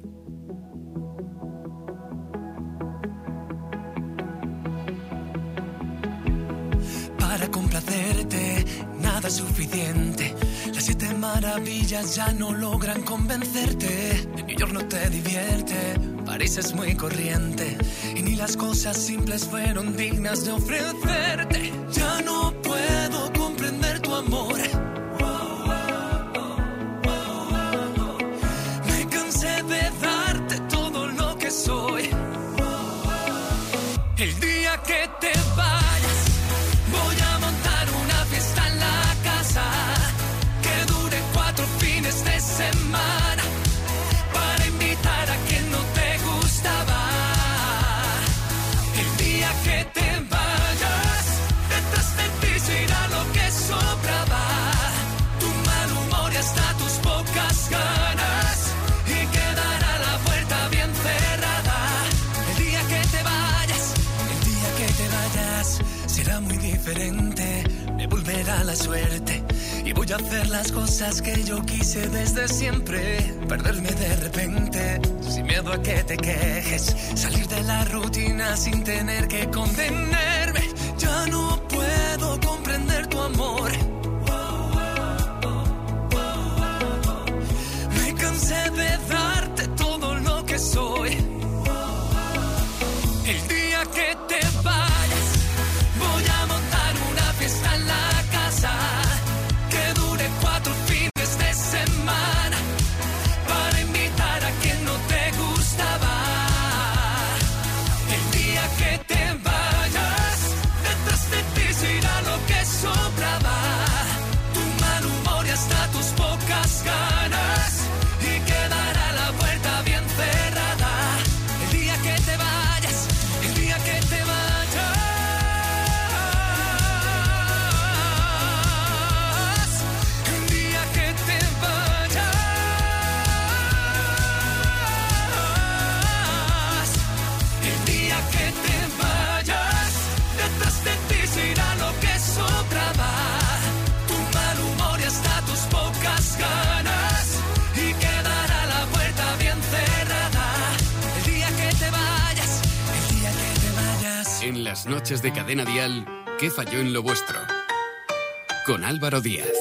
Para complacerte, nada es suficiente. Las siete maravillas ya no logran convencerte. New York no te divierte, París es muy corriente. Y ni las cosas simples fueron dignas de ofrecerte. Ya no puedo comprender tu amor. Me cansé de darte todo lo que soy. El día que te vayas, voy a montar una fiesta en la casa que dure cuatro fines de semana para invitar a quien no te gustaba. El día que te vayas, detrás de ti se irá lo que sobraba. Tu mal humor y hasta tus pocas ganas y quedará la puerta bien cerrada. El día que te vayas, el día que te vayas será muy diferente, me volverá la suerte y voy a hacer las cosas que yo quise desde siempre. Perderme de repente, sin miedo a que te quejes, salir de la rutina sin tener que contenerme. Ya no puedo comprender tu amor. Me cansé de darte todo lo que soy. El día que te vayas, voy a montar una fiesta en la casa que dure cuatro fines de semana para invitar a quien no te gustaba. El día que te vayas, detrás de ti se irá lo que sobraba. Tu mal humor y hasta tus pocas ganas y quedará la puerta bien cerrada. El día que te vayas, el día que te vayas, el día que te vayas, el día que te vayas, detrás de ti se irá lo que sobraba. Tu mal humor y hasta tus pocas ganas y quedará la puerta bien cerrada. El día que te vayas, el día que te vayas. En las noches de Cadena Dial, ¿qué falló en lo vuestro? Con Álvaro Díaz.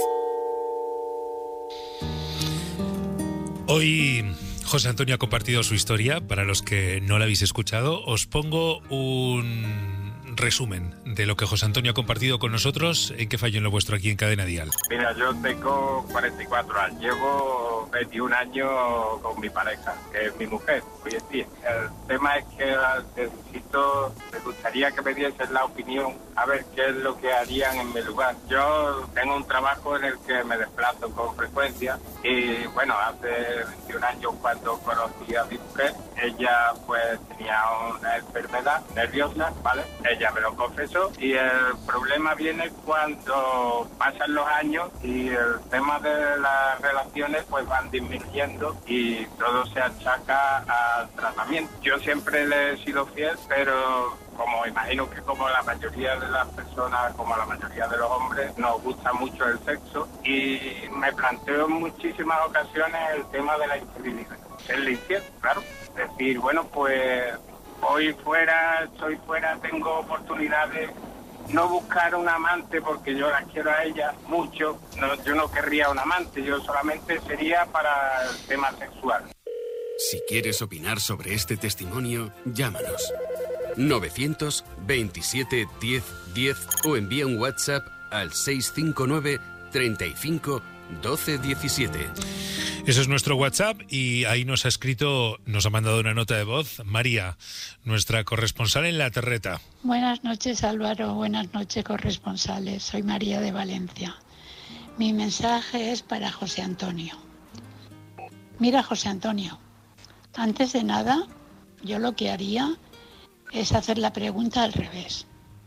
Hoy José Antonio ha compartido su historia. Para los que no la habéis escuchado, os pongo un resumen de lo que José Antonio ha compartido con nosotros en qué falló en lo vuestro aquí en Cadena Dial. Mira, yo tengo cuarenta y cuatro años, llevo veintiún años con mi pareja, que es mi mujer, hoy en día. El tema es que necesito, me gustaría que me diesen la opinión, a ver qué es lo que harían en mi lugar. Yo tengo un trabajo en el que me desplazo con frecuencia y bueno, hace veintiún años cuando conocí a mi mujer, ella pues tenía una enfermedad nerviosa, ¿vale? Ella me lo confesó y el problema viene cuando pasan los años y el tema de las relaciones pues van disminuyendo y todo se achaca al tratamiento. Yo siempre le he sido fiel, pero como imagino que como la mayoría de las personas, como la mayoría de los hombres, nos gusta mucho el sexo y me planteo en muchísimas ocasiones el tema de la infidelidad. El infiel, claro. Decir, bueno, pues hoy fuera, estoy fuera, tengo oportunidades. No buscar un amante porque yo la quiero a ella mucho. No, yo no querría un amante, yo solamente sería para el tema sexual. Si quieres opinar sobre este testimonio, llámanos. novecientos veintisiete diez diez o envía un WhatsApp al seiscientos cincuenta y nueve treinta y cinco doce diecisiete. Eso es nuestro WhatsApp y ahí nos ha escrito, nos ha mandado una nota de voz María, nuestra corresponsal en La Terreta. Buenas noches, Álvaro. Buenas noches, corresponsales. Soy María de Valencia. Mi mensaje es para José Antonio. Mira, José Antonio, antes de nada, yo lo que haría es hacer la pregunta al revés.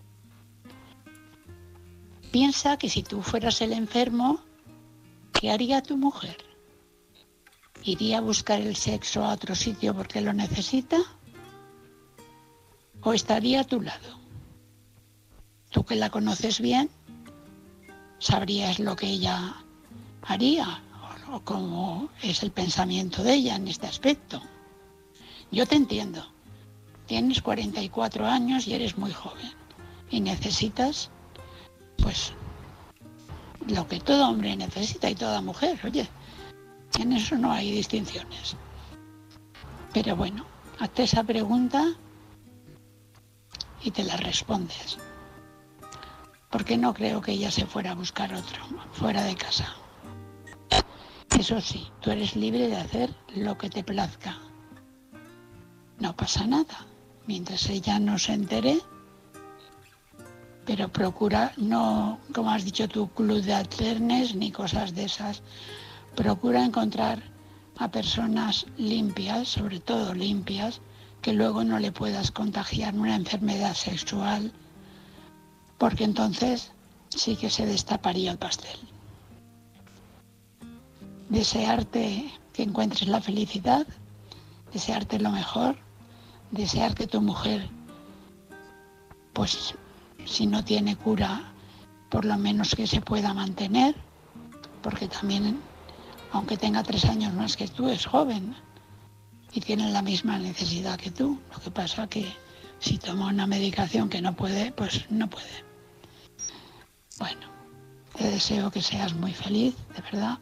Piensa que si tú fueras el enfermo, ¿qué haría tu mujer? ¿Iría a buscar el sexo a otro sitio porque lo necesita? ¿O estaría a tu lado? Tú que la conoces bien, sabrías lo que ella haría o cómo es el pensamiento de ella en este aspecto. Yo te entiendo. Tienes cuarenta y cuatro años y eres muy joven y necesitas, pues, lo que todo hombre necesita y toda mujer, oye. En eso no hay distinciones. Pero bueno, hazte esa pregunta y te la respondes. Porque no creo que ella se fuera a buscar otro, fuera de casa. Eso sí, tú eres libre de hacer lo que te plazca. No pasa nada. Mientras ella no se entere, pero procura no, como has dicho tú, club de alternes ni cosas de esas. Procura encontrar a personas limpias, sobre todo limpias, que luego no le puedas contagiar una enfermedad sexual, porque entonces sí que se destaparía el pastel. Desearte que encuentres la felicidad, desearte lo mejor, desear que tu mujer, pues si no tiene cura, por lo menos que se pueda mantener, porque también, aunque tenga tres años más que tú, es joven y tiene la misma necesidad que tú. Lo que pasa que Si toma una medicación que no puede, pues no puede. Bueno, te deseo que seas muy feliz, de verdad,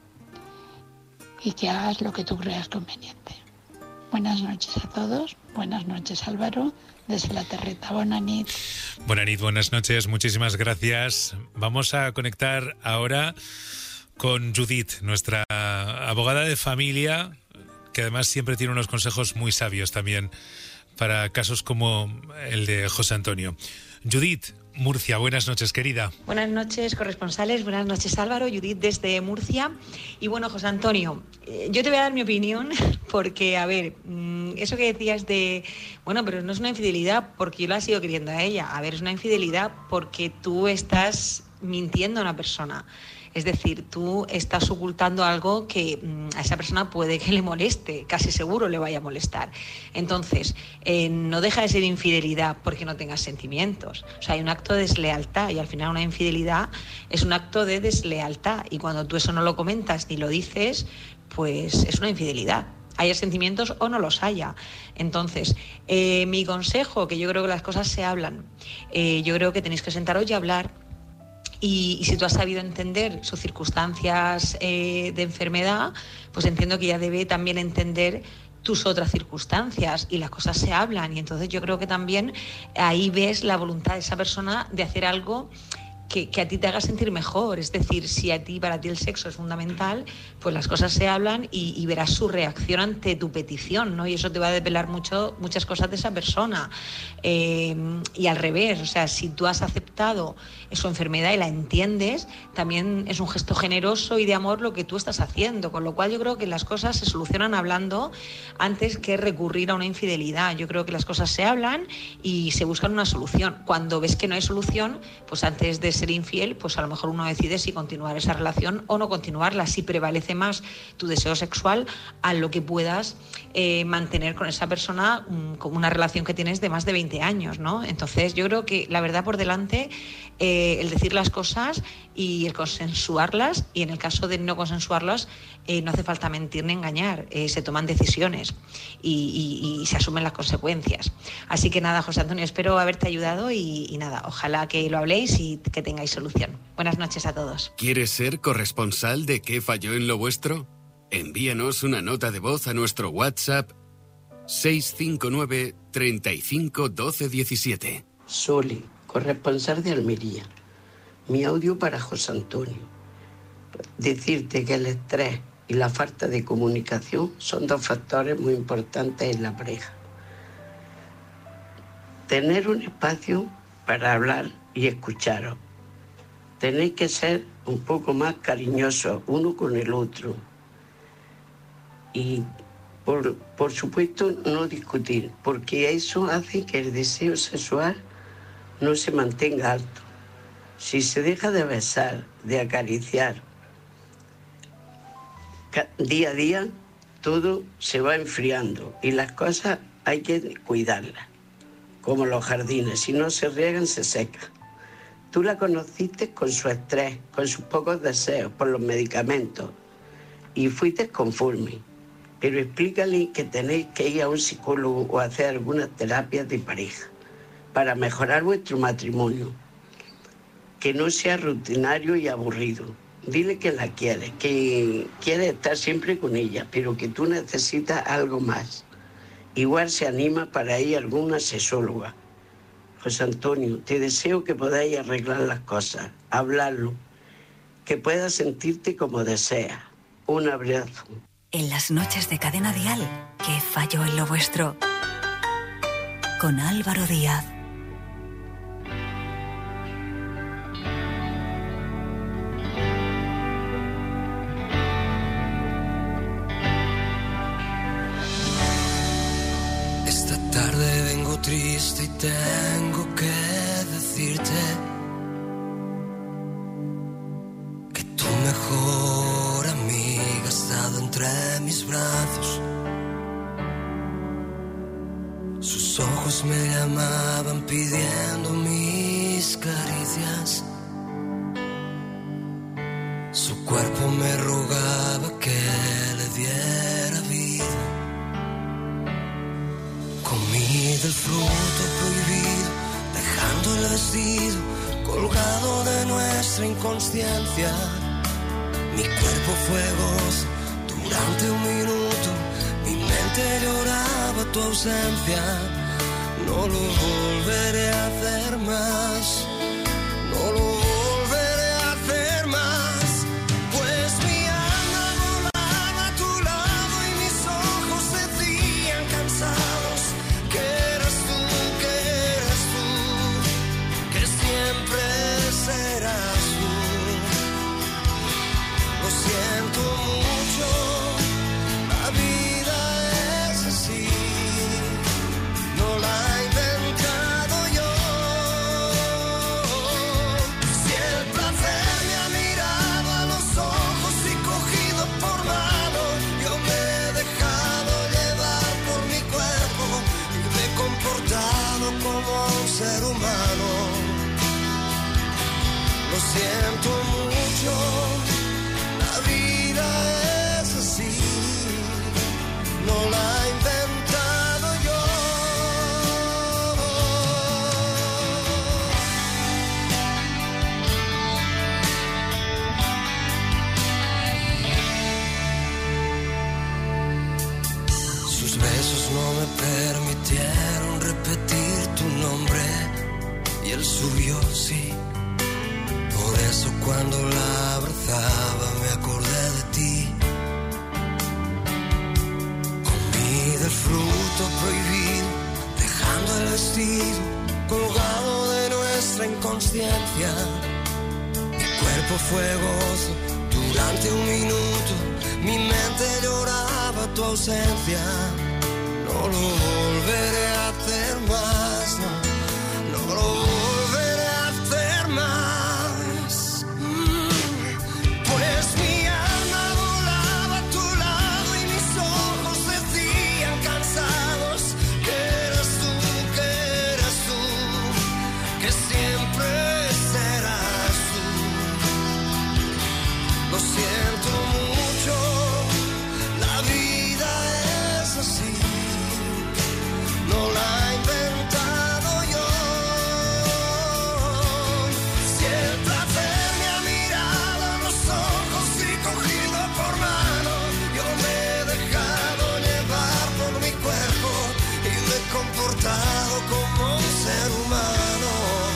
y que hagas lo que tú creas conveniente. Buenas noches a todos, buenas noches Álvaro, desde la Terreta. Bona nit. Bona nit, buenas noches, muchísimas gracias. Vamos a conectar ahora con Judith, nuestra abogada de familia, que además siempre tiene unos consejos muy sabios también para casos como el de José Antonio. Judith, Murcia, buenas noches, querida. Buenas noches, corresponsales, buenas noches Álvaro, Judith desde Murcia. Y bueno, José Antonio, eh, yo te voy a dar mi opinión porque, a ver, mmm, eso que decías de, bueno, pero no es una infidelidad porque yo la sigo queriendo a ella. A ver, es una infidelidad porque tú estás mintiendo a una persona. Es decir, tú estás ocultando algo que mmm, a esa persona puede que le moleste, casi seguro le vaya a molestar. Entonces, eh, no deja de ser infidelidad porque no tengas sentimientos. O sea, hay un acto de deslealtad y al final una infidelidad es un acto de deslealtad. Y cuando tú eso no lo comentas ni lo dices, pues es una infidelidad. Haya sentimientos o no los haya. Entonces, eh, mi consejo, que yo creo que las cosas se hablan, eh, yo creo que tenéis que sentaros y hablar. Y, y si tú has sabido entender sus circunstancias eh, de enfermedad, pues entiendo que ella debe también entender tus otras circunstancias y las cosas se hablan. Y entonces yo creo que también ahí ves la voluntad de esa persona de hacer algo que, que a ti te haga sentir mejor. Es decir, si a ti, para ti el sexo es fundamental, pues las cosas se hablan y, y verás su reacción ante tu petición, ¿no? Y eso te va a desvelar mucho, muchas cosas de esa persona. Eh, y al revés, o sea, si tú has aceptado su enfermedad y la entiendes, también es un gesto generoso y de amor lo que tú estás haciendo, con lo cual yo creo que las cosas se solucionan hablando antes que recurrir a una infidelidad. Yo creo que las cosas se hablan y se buscan una solución. Cuando ves que no hay solución, pues antes de ser infiel, pues a lo mejor uno decide si continuar esa relación o no continuarla, si prevalece más tu deseo sexual a lo que puedas eh, mantener con esa persona, um, con una relación que tienes de más de veinte años, ¿no? Entonces yo creo que la verdad por delante, eh, el decir las cosas y el consensuarlas, y en el caso de no consensuarlas, eh, no hace falta mentir ni engañar, eh, se toman decisiones y, y, y se asumen las consecuencias. Así que nada, José Antonio, espero haberte ayudado y, y nada, ojalá que lo habléis y que tengáis solución. Buenas noches a todos. ¿Quieres ser corresponsal de ¿Qué falló en lo vuestro? Envíanos una nota de voz a nuestro WhatsApp seis cinco nueve, treinta y cinco, doce, diecisiete. Soli, corresponsal de Almería. Mi audio para José Antonio. Decirte que el estrés y la falta de comunicación son dos factores muy importantes en la pareja. Tener un espacio para hablar y escucharos. Tenéis que ser un poco más cariñosos uno con el otro. Y por, por supuesto no discutir, porque eso hace que el deseo sexual no se mantenga alto. Si se deja de besar, de acariciar, día a día todo se va enfriando y las cosas hay que cuidarlas, como los jardines, si no se riegan se secan. Tú la conociste con su estrés, con sus pocos deseos, por los medicamentos, y fuiste conforme. Pero explícale que tenéis que ir a un psicólogo o hacer algunas terapias de pareja para mejorar vuestro matrimonio. Que no sea rutinario y aburrido. Dile que la quieres, que quieres estar siempre con ella, pero que tú necesitas algo más. Igual se anima para ir a alguna sexóloga. José Antonio, te deseo que podáis arreglar las cosas, hablarlo, que puedas sentirte como deseas. Un abrazo. En las noches de Cadena Dial, ¿qué falló en lo vuestro? Con Álvaro Díaz. Esta tarde vengo triste y tengo que decirte que tu mejor amiga ha estado entre mis brazos. Sus ojos me llamaban pidiendo mis caricias. Su cuerpo me rogaba que le diera vida. Comí del fruto prohibido el vestido colgado de nuestra inconsciencia. Mi cuerpo fue gozo durante un minuto, mi mente lloraba tu ausencia. No lo volveré a hacer más, no lo volveré a hacer más, pues mi alma volaba a tu lado y mis ojos decían cansados que eras tú, que eras tú, que siempre serás tú. Lo siento mucho, la vida es así, no la he inventado yo. Si el placer me ha mirado a los ojos y cogido por mano, yo me he dejado llevar por mi cuerpo y me he comportado como un ser humano. Lo siento mucho, la vida es así, no la he inventado yo. Sus besos no me permitieron repetir tu nombre y el suyo sí. Por eso cuando la abrazaba me acordé de ti. Comí del fruto prohibido, dejando el vestido colgado de nuestra inconsciencia. Mi cuerpo fue gozo durante un minuto, mi mente lloraba tu ausencia. No lo volveré a hacer más, no, no lo volveré a hacer más. Pues mi alma volaba a tu lado y mis ojos decían cansados que eras tú, que eras tú, que siempre serás tú. Lo siento mucho, la vida es así, no la he inventado yo. Si el placer me ha mirado a los ojos y cogido por mano, yo me he dejado llevar por mi cuerpo y me he comportado como un ser humano.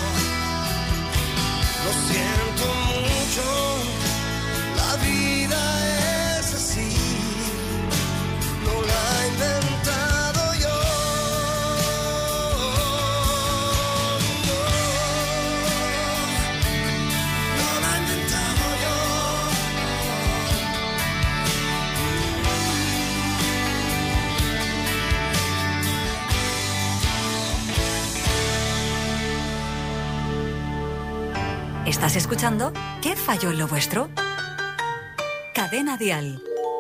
Lo siento mucho, la vida es así, no la he inventado yo. No, no la he inventado yo. ¿Estás escuchando ¿Qué falló en lo vuestro? Cadena Dial.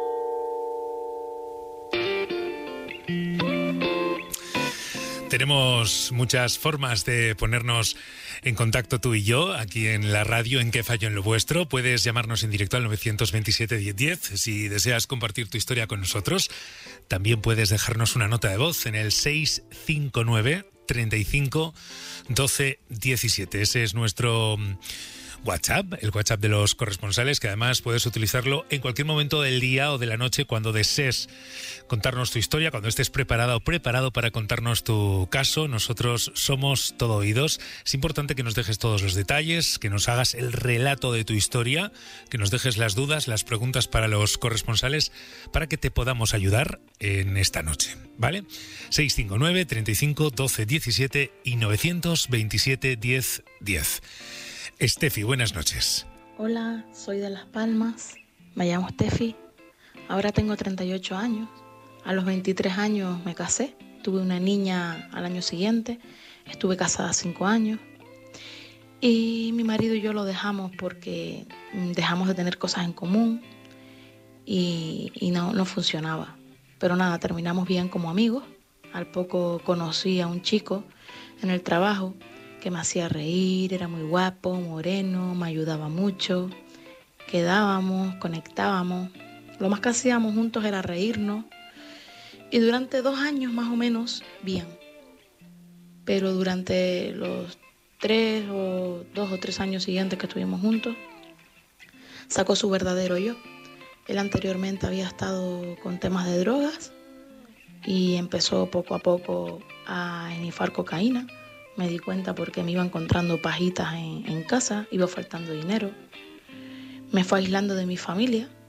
Tenemos muchas formas de ponernos en contacto tú y yo aquí en la radio en ¿Qué falló en lo vuestro? Puedes llamarnos en directo al nueve veintisiete diez diez si deseas compartir tu historia con nosotros. También puedes dejarnos una nota de voz en el seis cinco nueve, treinta y cinco, doce, diecisiete. Ese es nuestro WhatsApp, el WhatsApp de los corresponsales, que además puedes utilizarlo en cualquier momento del día o de la noche cuando desees contarnos tu historia, cuando estés preparada o preparado para contarnos tu caso. Nosotros somos todo oídos. Es importante que nos dejes todos los detalles, que nos hagas el relato de tu historia, que nos dejes las dudas, las preguntas para los corresponsales, para que te podamos ayudar en esta noche, ¿vale? seis cinco nueve, treinta y cinco, doce, diecisiete y nueve veintisiete, diez, diez. Estefi, buenas noches. Hola, soy de Las Palmas, me llamo Estefi, ahora tengo treinta y ocho años, a los veintitrés años me casé, tuve una niña al año siguiente, estuve casada cinco años y mi marido y yo lo dejamos porque dejamos de tener cosas en común y, y no, no funcionaba, pero nada, terminamos bien como amigos. Al poco conocí a un chico en el trabajo que me hacía reír, era muy guapo, moreno, me ayudaba mucho, quedábamos, conectábamos, lo más que hacíamos juntos era reírnos y durante dos años más o menos bien, pero durante los tres o dos o tres años siguientes que estuvimos juntos, sacó su verdadero yo. Él anteriormente había estado con temas de drogas y empezó poco a poco a enifar cocaína. Me di cuenta porque me iba encontrando pajitas en, en casa, iba faltando dinero. Me fue aislando de mi familia